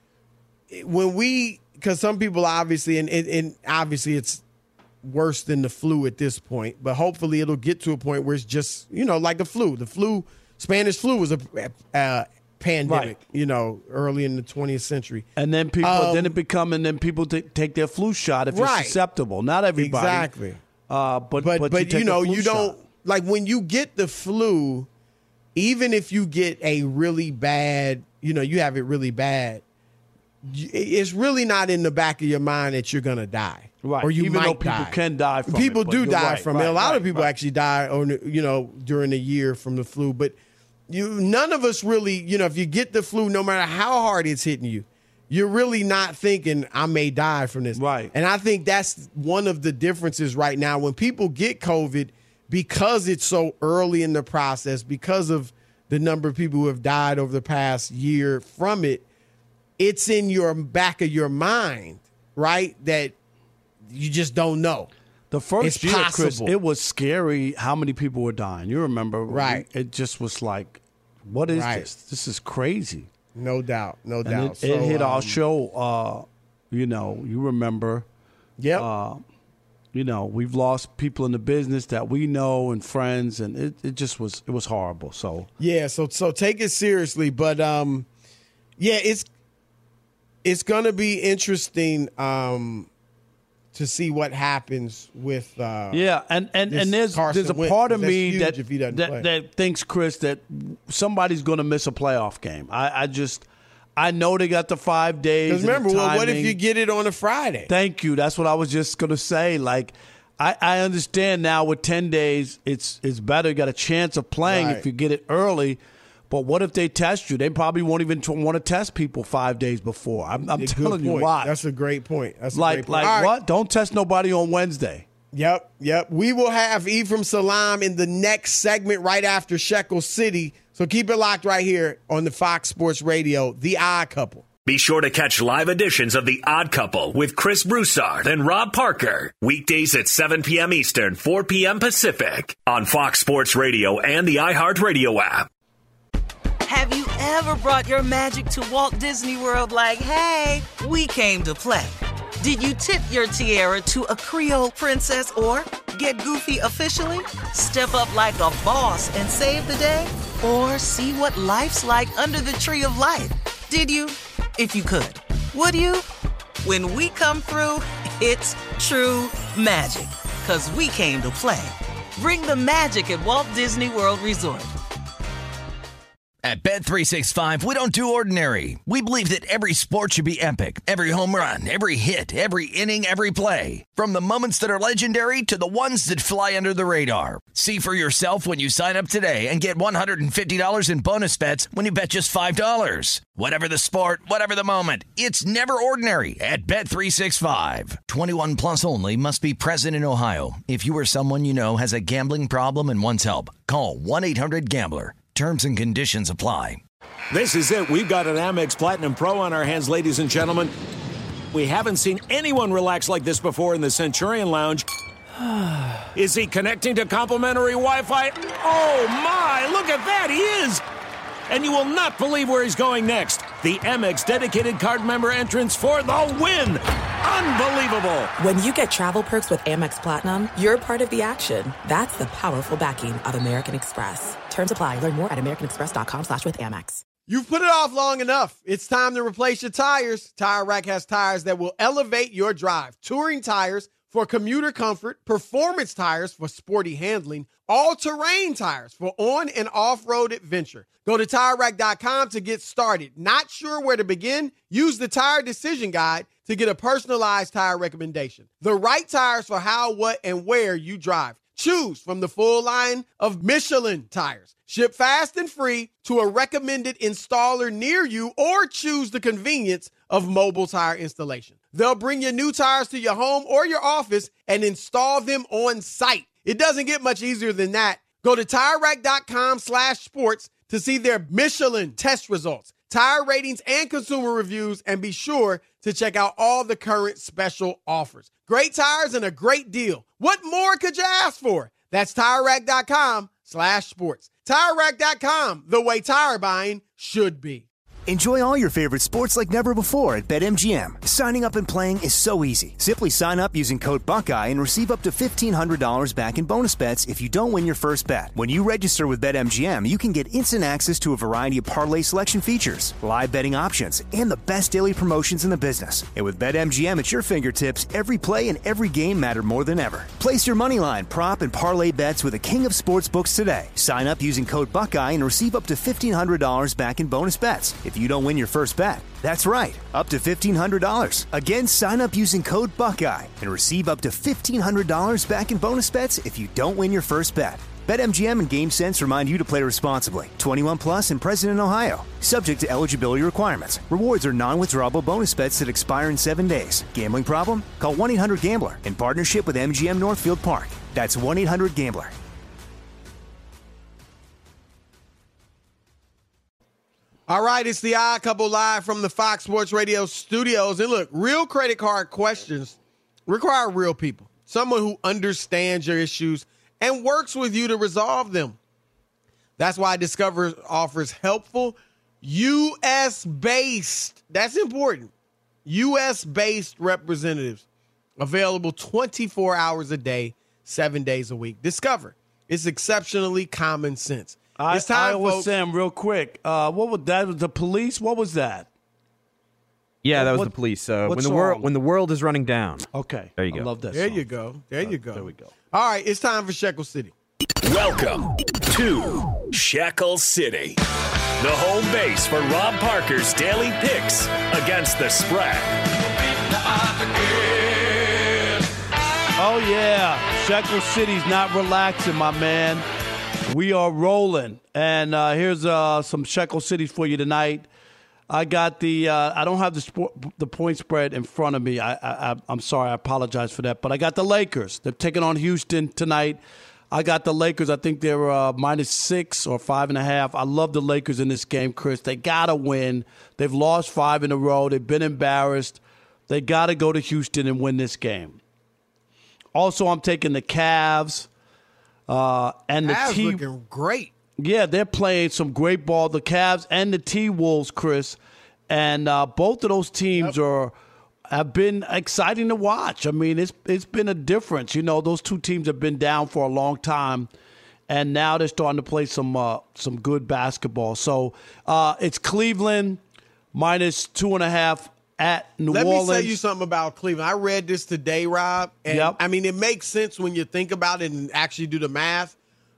when we, because some people obviously, and, and, and obviously it's worse than the flu at this point, but hopefully it'll get to a point where it's just, you know, like the flu. The flu, Spanish flu was a uh, pandemic, Right. you know, early in the twentieth century. And then people, Um, then it become, and then people t- take their flu shot if Right. you're susceptible. Not everybody, Exactly. Uh, but But, but, but, you, you, take a know, flu you shot. don't, like when you get the flu, even if you get a really bad, you know, you have it really bad, y- it's really not in the back of your mind that you're going to die. Right. Or you Even might though people die. can die from People it, but do you're die right, from right, it. A lot right, of people right. actually die, on, you know, during the year from the flu. But you, none of us really, you know, if you get the flu, no matter how hard it's hitting you, you're really not thinking, I may die from this. Right. And I think that's one of the differences right now. When people get COVID, because it's so early in the process, because of the number of people who have died over the past year from it, it's in your back of your mind, right? That you just don't know. The first It's year, Chris, possible. it was scary how many people were dying. You remember, Right. It just was like, what is Right. this? This is crazy. No doubt, no And doubt. it, So, it hit our um, show. Uh, you know, you remember. Yep. Uh, you know, we've lost people in the business that we know and friends, and it, it just was it was horrible. So Yeah, so so take it seriously, but um, yeah, it's it's gonna be interesting um to see what happens with uh yeah, and and, this and there's Carson there's a Wentz, part of 'cause that's me huge that if he doesn't play. that, that thinks, Chris, that somebody's going to miss a playoff game. I, I just I know they got the five days. Because and the remember, well, what if timing. you get it on a Friday? Thank you. That's what I was just gonna say. Like, I, I understand now with ten days, it's it's better. You got a chance of playing Right. if you get it early. But what if they test you? They probably won't even t- want to test people five days before. I'm, I'm Good telling you point. why. That's a great point. That's a like great point. like All right. what? Don't test nobody on Wednesday. Yep, yep. We will have Ephraim Salam in the next segment right after Shekel City. So keep it locked right here on the Fox Sports Radio, The Odd Couple. Be sure to catch live editions of The Odd Couple with Chris Broussard and Rob Parker. Weekdays at seven p.m. Eastern, four p.m. Pacific on Fox Sports Radio and the iHeartRadio app. Have you ever brought your magic to Walt Disney World like, hey, we came to play? Did you tip your tiara to a Creole princess or get goofy officially? Step up like a boss and save the day? Or see what life's like under the tree of life? Did you? If you could. Would you? When we come through, it's true magic. 'Cause we came to play. Bring the magic at Walt Disney World Resort. At Bet three sixty-five, we don't do ordinary. We believe that every sport should be epic. Every home run, every hit, every inning, every play. From the moments that are legendary to the ones that fly under the radar. See for yourself when you sign up today and get one hundred fifty dollars in bonus bets when you bet just five dollars. Whatever the sport, whatever the moment, it's never ordinary at Bet three sixty-five. twenty-one plus only. Must be present in Ohio. If you or someone you know has a gambling problem and wants help, call one eight hundred gambler. Terms and conditions apply. This is it. We've got an Amex Platinum Pro on our hands, ladies and gentlemen. We haven't seen anyone relax like this before in the Centurion Lounge. Is he connecting to complimentary Wi-Fi? Oh, my. Look at that. He is. And you will not believe where he's going next. The Amex dedicated card member entrance for the win. Unbelievable. When you get travel perks with Amex Platinum, you're part of the action. That's the powerful backing of American Express. Terms apply. Learn more at americanexpress.com slash with Amex. You've put it off long enough. It's time to replace your tires. Tire Rack has tires that will elevate your drive. Touring tires for commuter comfort, performance tires for sporty handling, all-terrain tires for on- and off-road adventure. Go to Tire Rack dot com to get started. Not sure where to begin? Use the Tire Decision Guide to get a personalized tire recommendation. The right tires for how, what, and where you drive. Choose from the full line of Michelin tires. Ship fast and free to a recommended installer near you, or choose the convenience of mobile tire installation. They'll bring your new tires to your home or your office and install them on site. It doesn't get much easier than that. Go to Tire Rack dot com slash sports to see their Michelin test results, tire ratings, and consumer reviews, and be sure to check out all the current special offers. Great tires and a great deal. What more could you ask for? That's Tire Rack dot com slash sports. Tire Rack dot com, the way tire buying should be. Enjoy all your favorite sports like never before at BetMGM. Signing up and playing is so easy. Simply sign up using code Buckeye and receive up to fifteen hundred dollars back in bonus bets if you don't win your first bet. When you register with BetMGM, you can get instant access to a variety of parlay selection features, live betting options, and the best daily promotions in the business. And with BetMGM at your fingertips, every play and every game matter more than ever. Place your moneyline, prop, and parlay bets with the king of sportsbooks today. Sign up using code Buckeye and receive up to fifteen hundred dollars back in bonus bets if you don't win your first bet. That's right, up to fifteen hundred dollars. Again, sign up using code Buckeye and receive up to fifteen hundred dollars back in bonus bets if you don't win your first bet. BetMGM and GameSense remind you to play responsibly. twenty-one plus and present in Ohio. Subject to eligibility requirements. Rewards are non-withdrawable bonus bets that expire in seven days. Gambling problem? Call one eight hundred gambler in partnership with M G M Northfield Park. That's one eight hundred gambler. All right, it's the Odd Couple live from the Fox Sports Radio studios. And look, real credit card questions require real people, someone who understands your issues and works with you to resolve them. That's why Discover offers helpful U S-based, that's important, U S-based representatives available twenty-four hours a day, seven days a week. Discover, it's exceptionally common sense. I, it's time, I was folks. Sam, real quick. Uh, what was that? The police? What was that? Yeah, that was what, the police. Uh, when what the song? world when the world is running down. Okay, there you go. I love that. There song. you go. There you go. There we go. All right, it's time for Shekel City. Welcome to Shekel City, the home base for Rob Parker's daily picks against the spread. Oh yeah, Shekel City's not relaxing, my man. We are rolling, and uh, here's uh, some Shekel Cities for you tonight. I got the. Uh, I don't have the sport, the point spread in front of me. I, I, I'm sorry. I apologize for that. But I got the Lakers. They're taking on Houston tonight. I got the Lakers. I think they're uh, minus six or five and a half. I love the Lakers in this game, Chris. They gotta win. They've lost five in a row. They've been embarrassed. They gotta go to Houston and win this game. Also, I'm taking the Cavs. Uh, and the Cavs T looking great. Yeah, they're playing some great ball. The Cavs and the T-Wolves, Chris, and uh, both of those teams yep. are have been exciting to watch. I mean, it's it's been a difference. You know, those two teams have been down for a long time, and now they're starting to play some uh, some good basketball. So uh, it's Cleveland minus two and a half at New Let Orleans. Let me tell you something about Cleveland. I read this today, Rob, and yep. I mean, it makes sense when you think about it and actually do the math.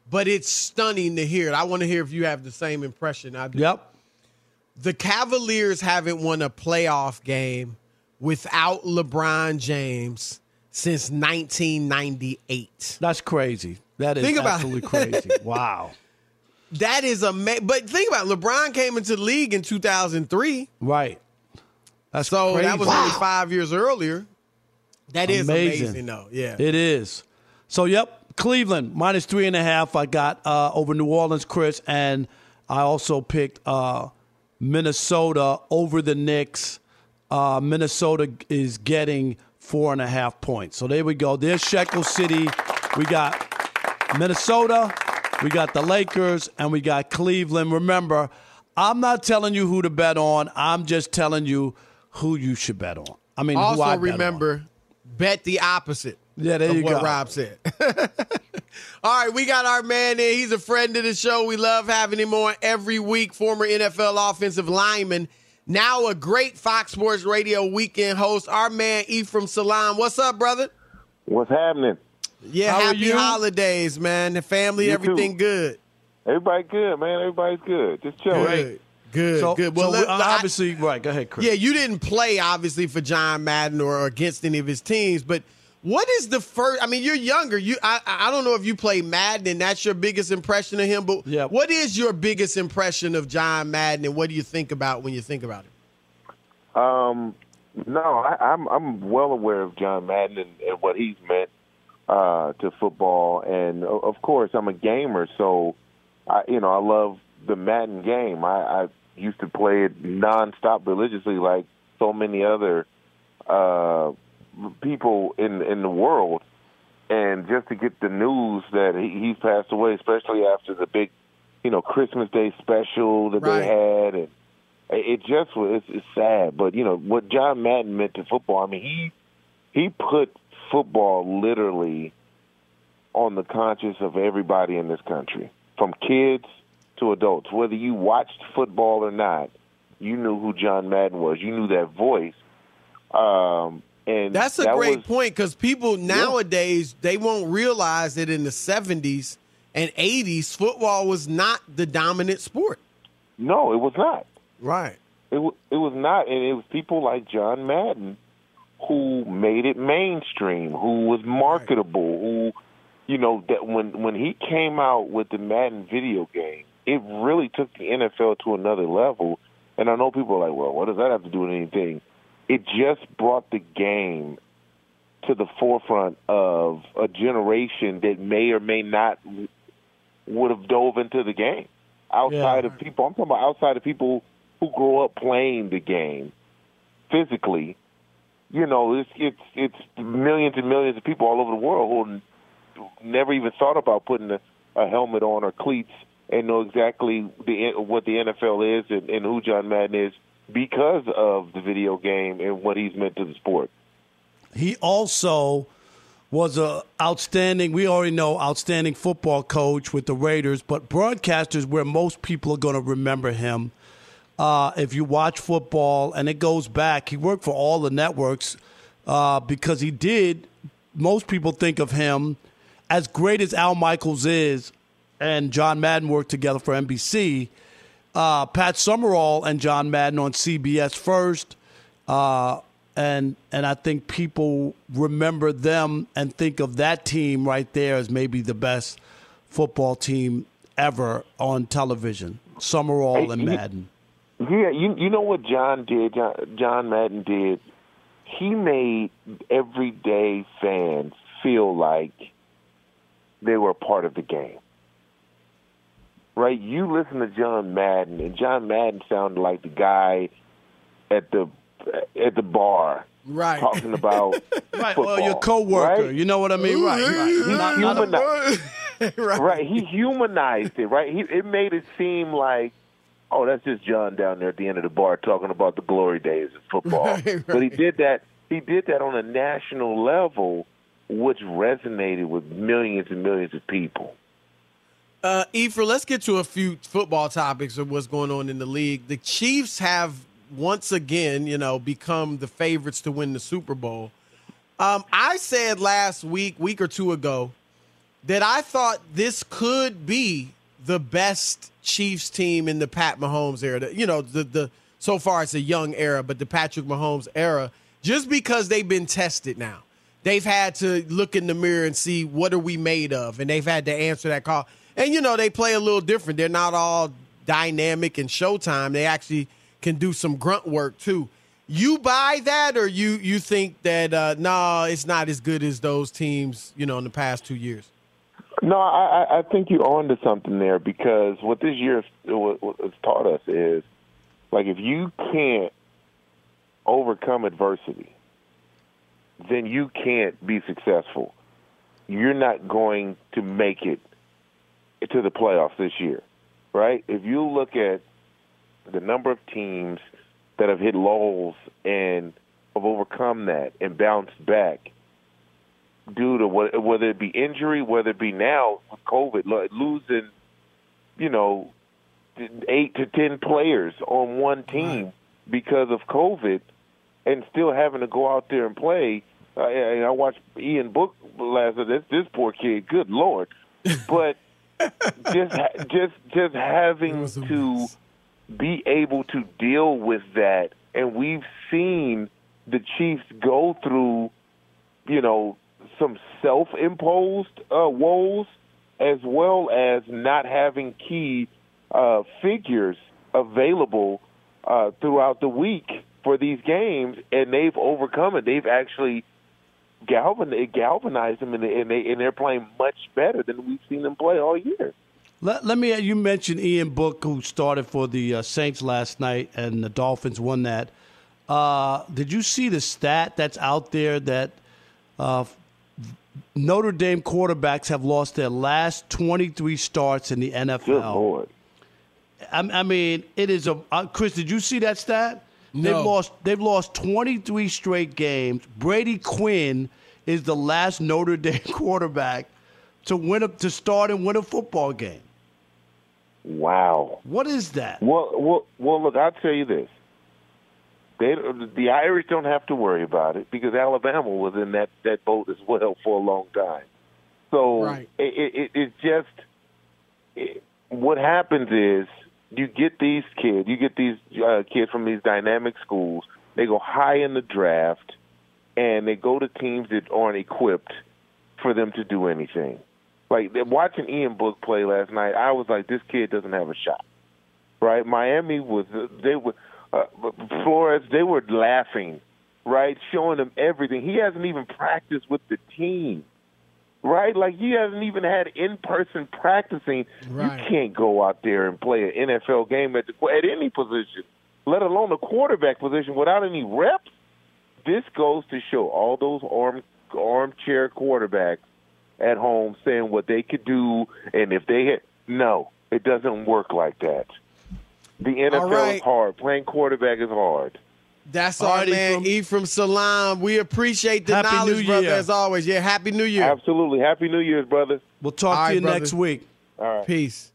but it's stunning to hear it. I want to hear if you have the same impression I do. Yep. The Cavaliers haven't won a playoff game without LeBron James since nineteen ninety-eight. That's crazy. That is think about absolutely crazy. Wow. That is amazing. But think about it. LeBron came into the league in two thousand three. Right. That's so crazy. that was wow. only five years earlier. That is amazing, amazing though. Yeah. It is. So, yep, Cleveland, minus three and a half. I got uh, over New Orleans, Chris, and I also picked uh, Minnesota over the Knicks. Uh, Minnesota is getting four and a half points. So there we go. There's Shekel City. We got Minnesota, we got the Lakers, and we got Cleveland. Remember, I'm not telling you who to bet on. I'm just telling you who you should bet on. I mean, also who I remember, bet, on. bet the opposite. Yeah, there of you what go. Rob said. All right, we got our man there. He's a friend of the show. We love having him on every week. Former N F L offensive lineman, now a great Fox Sports Radio weekend host. Our man Ephraim Salaam. What's up, brother? What's happening? Yeah, How happy holidays, man. The family, you everything too. good. Everybody good, man. Everybody's good. Just chill. Good, Right? good, So, good. so look, obviously, I, right, go ahead, Chris. Yeah, you didn't play, obviously, for John Madden or against any of his teams, but what is the first – I mean, you're younger. You, I, I don't know if you play Madden and that's your biggest impression of him, but yeah. what is your biggest impression of John Madden and what do you think about when you think about him? Um, no, I, I'm I'm well aware of John Madden and, and what he's meant uh, to football, and of course I'm a gamer, so I you know I love the Madden game. I, I used to play it nonstop, religiously, like so many other uh, people in in the world, and just to get the news that he, he's passed away, especially after the big you know Christmas Day special that Right. they had, and it just was it's, it's sad, but you know what John Madden meant to football. I mean, he he put football literally on the conscience of everybody in this country, from kids to adults. Whether you watched football or not, you knew who John Madden was. You knew that voice. Um, and That's a that great was, point because people nowadays, they won't realize that in the seventies and eighties, football was not the dominant sport. No, it was not. Right. It w- it was not, and it was people like John Madden who made it mainstream, who was marketable, who, you know, that when when he came out with the Madden video game, it really took the N F L to another level. And I know people are like, well, what does that have to do with anything? It just brought the game to the forefront of a generation that may or may not would have dove into the game. Outside Yeah. of people, I'm talking about outside of people who grow up playing the game physically. You know, it's it's it's millions and millions of people all over the world who never even thought about putting a, a helmet on or cleats and know exactly the what the N F L is and, and who John Madden is because of the video game and what he's meant to the sport. He also was a outstanding, we already know, outstanding football coach with the Raiders, but broadcasters where most people are going to remember him. Uh, if you watch football, and it goes back, he worked for all the networks uh, because he did, most people think of him as great as Al Michaels is, and John Madden worked together for N B C. Uh, Pat Summerall and John Madden on C B S first, uh, and and I think people remember them and think of that team right there as maybe the best football team ever on television. Summerall and Madden. Yeah, you you know what John did, John, John Madden did? He made everyday fans feel like they were a part of the game. Right? You listen to John Madden, and John Madden sounded like the guy at the at the bar, right? Talking about right. football, Well, your coworker, right? you know what I mean, right? right. He Not, not humanized, right. right? He humanized it, right? He it made it seem like, oh, that's just John down there at the end of the bar talking about the glory days of football. Right, right. But he did that. He did that on a national level, which resonated with millions and millions of people. Uh, Ephraim, let's get to a few football topics of what's going on in the league. The Chiefs have once again, you know, become the favorites to win the Super Bowl. Um, I said last week, week or two ago, that I thought this could be the best Chiefs team in the Pat Mahomes era. The, you know, the the so far it's a young era, but the Patrick Mahomes era, just because they've been tested now. They've had to look in the mirror and see what are we made of, and they've had to answer that call. And, you know, they play a little different. They're not all dynamic and showtime. They actually can do some grunt work, too. You buy that, or you you think that, uh, no, it's not as good as those teams, you know, in the past two years? No, I, I think you're on to something there, because what this year has taught us is, like, if you can't overcome adversity, then you can't be successful. You're not going to make it to the playoffs this year, right? If you look at the number of teams that have hit lulls and have overcome that and bounced back due to what, whether it be injury, whether it be now with COVID, losing, you know, eight to ten players on one team right. because of COVID, and still having to go out there and play. Uh, I watched Ian Book last night. This, this poor kid, good Lord. But just just just having to be able to deal with that. And we've seen the Chiefs go through, you know, some self-imposed uh, woes, as well as not having key uh, figures available uh, throughout the week for these games, and they've overcome it. They've actually galvanized, galvanized them, and, they, and, they, and they're playing much better than we've seen them play all year. Let, let me. You mentioned Ian Book, who started for the uh, Saints last night, and the Dolphins won that. Uh, did you see the stat that's out there that uh, Notre Dame quarterbacks have lost their last twenty-three starts in the N F L? Good Lord. I, I mean, it is a uh, Chris. Did you see that stat? No. They've lost. They've lost twenty-three straight games. Brady Quinn is the last Notre Dame quarterback to win a, to start and win a football game. Wow. What is that? Well, well, well. Look, I'll tell you this. They, the Irish don't have to worry about it, because Alabama was in that, that boat as well for a long time. So right. it, it, it's just it, what happens is you get these kids, you get these uh, kids from these dynamic schools. They go high in the draft, and they go to teams that aren't equipped for them to do anything. Like, watching Ian Book play last night, I was like, this kid doesn't have a shot. Right? Miami was they were. Uh, Flores, they were laughing, right, showing him everything. He hasn't even practiced with the team, right? Like, he hasn't even had in-person practicing. Right. You can't go out there and play an N F L game at, the, at any position, let alone a quarterback position, without any reps. This goes to show all those arm, armchair quarterbacks at home saying what they could do, and if they hit, no, it doesn't work like that. The N F L right. is hard. Playing quarterback is hard. That's all, right, man. Ephraim. Ephraim Salam. We appreciate the happy knowledge, brother, as always. Yeah, Happy New Year. Absolutely. Happy New Year's, brother. We'll talk all to right, you brother. next week. All right. Peace.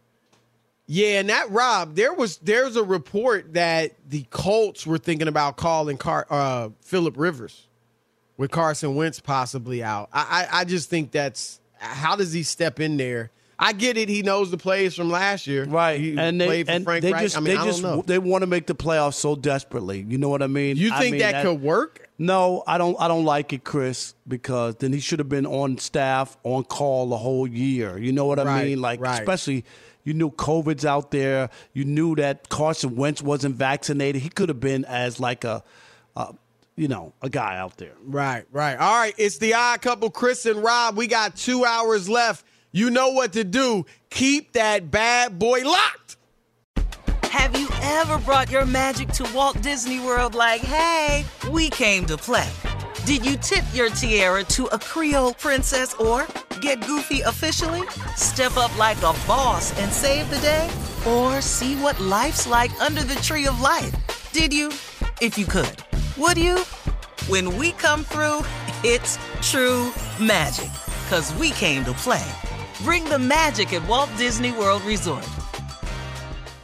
Yeah, and that, Rob, there was there's a report that the Colts were thinking about calling Car, uh, Phillip Rivers with Carson Wentz possibly out. I, I I just think that's – how does he step in there? I get it. He knows the plays from last year, right? He and they played for and Frank they Reich. just I mean, they I just don't know. they want to make the playoffs so desperately. You know what I mean? You think I mean, that, that could work? No, I don't. I don't like it, Chris, because then he should have been on staff, on call the whole year. You know what I right, mean? Like, right. especially you knew COVID's out there. You knew that Carson Wentz wasn't vaccinated. He could have been as like a. a you know, a guy out there. Right, right. All right, it's the Odd Couple, Chris and Rob. We got two hours left. You know what to do. Keep that bad boy locked. Have you ever brought your magic to Walt Disney World like, hey, we came to play? Did you tip your tiara to a Creole princess or get goofy officially? Step up like a boss and save the day? Or see what life's like under the tree of life? Did you? If you could. Would you? When we come through, it's true magic. 'Cause we came to play. Bring the magic at Walt Disney World Resort.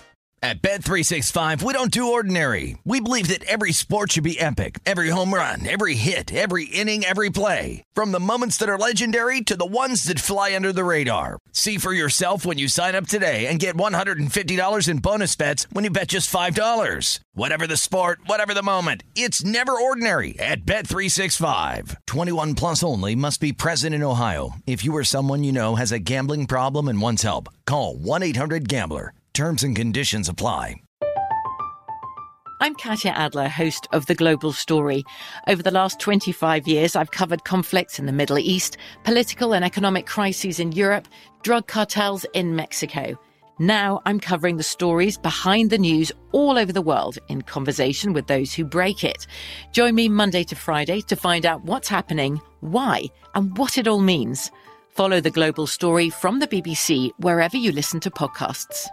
At Bet three sixty-five, we don't do ordinary. We believe that every sport should be epic. Every home run, every hit, every inning, every play. From the moments that are legendary to the ones that fly under the radar. See for yourself when you sign up today and get one hundred fifty dollars in bonus bets when you bet just five dollars. Whatever the sport, whatever the moment, it's never ordinary at Bet three sixty-five. twenty-one plus only. Must be present in Ohio. If you or someone you know has a gambling problem and wants help, call one eight hundred gambler. Terms and conditions apply. I'm Katya Adler, host of The Global Story. Over the last twenty-five years, I've covered conflicts in the Middle East, political and economic crises in Europe, drug cartels in Mexico. Now I'm covering the stories behind the news all over the world in conversation with those who break it. Join me Monday to Friday to find out what's happening, why, and what it all means. Follow The Global Story from the B B C wherever you listen to podcasts.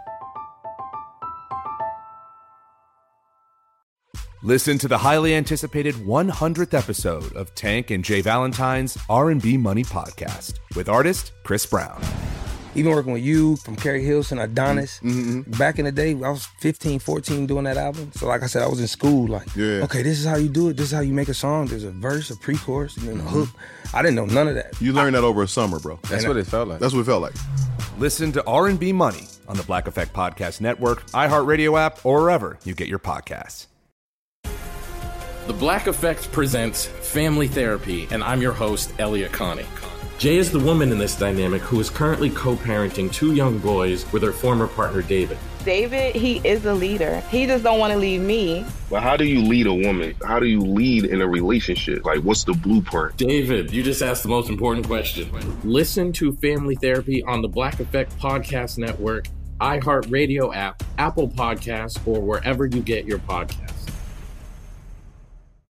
Listen to the highly anticipated one hundredth episode of Tank and Jay Valentine's R and B Money Podcast with artist Chris Brown. Even working with you, from Carrie Hilson, Adonis, mm-hmm. back in the day, I was fifteen, fourteen doing that album. So like I said, I was in school like, yeah. okay, this is how you do it. This is how you make a song. There's a verse, a pre-chorus, and then a hook. I didn't know none of that. You learned that over a summer, bro. That's what it felt like. That's what it felt like. Listen to R and B Money on the Black Effect Podcast Network, iHeartRadio app, or wherever you get your podcasts. The Black Effect presents Family Therapy, and I'm your host, Elliot Connie. Jay is the woman in this dynamic who is currently co-parenting two young boys with her former partner, David. David, he is a leader. He just don't want to leave me. But how do you lead a woman? How do you lead in a relationship? Like, what's the blueprint? David, you just asked the most important question. Listen to Family Therapy on the Black Effect Podcast Network, iHeartRadio app, Apple Podcasts, or wherever you get your podcasts.